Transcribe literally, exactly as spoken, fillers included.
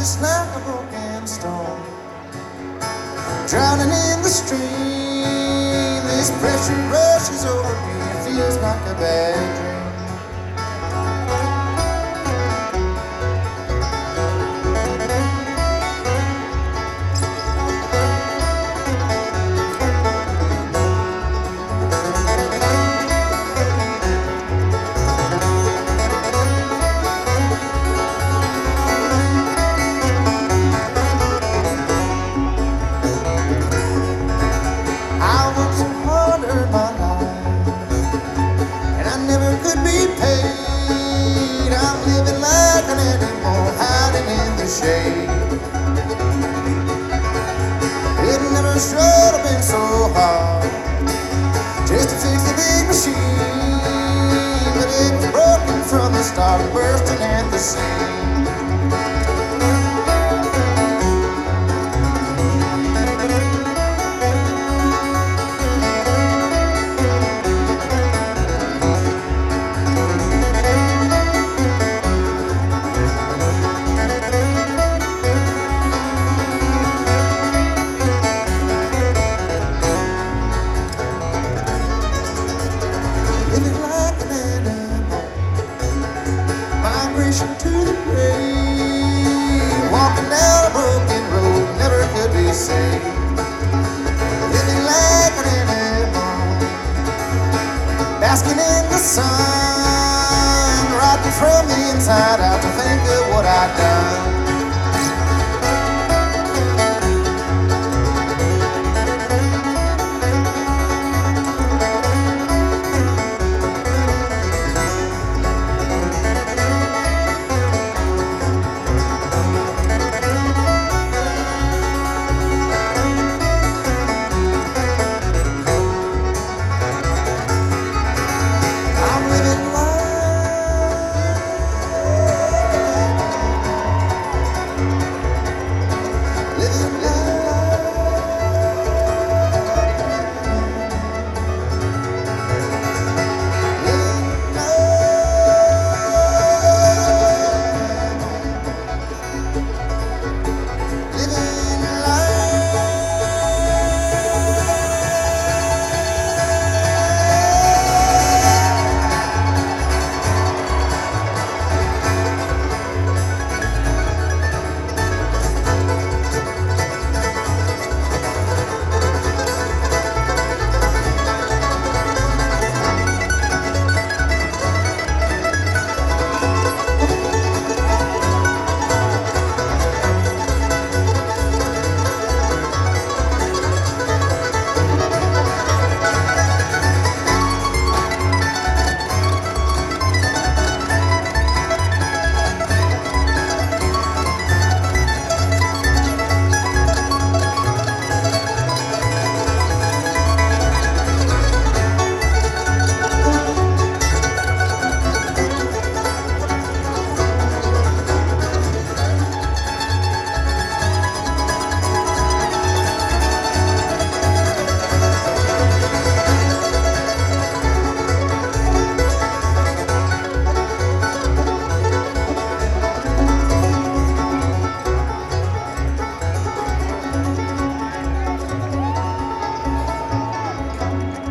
just like a broken stone, drowning in the stream. This pressure rushes over me, it feels like a bad dream. Shade. It never should have been so hard just to fix the big machine, but it was broken from the start, bursting at the seams. To the grave, walking down a broken road, never could be saved. Living like an animal, basking in the sun, rotting from the inside out.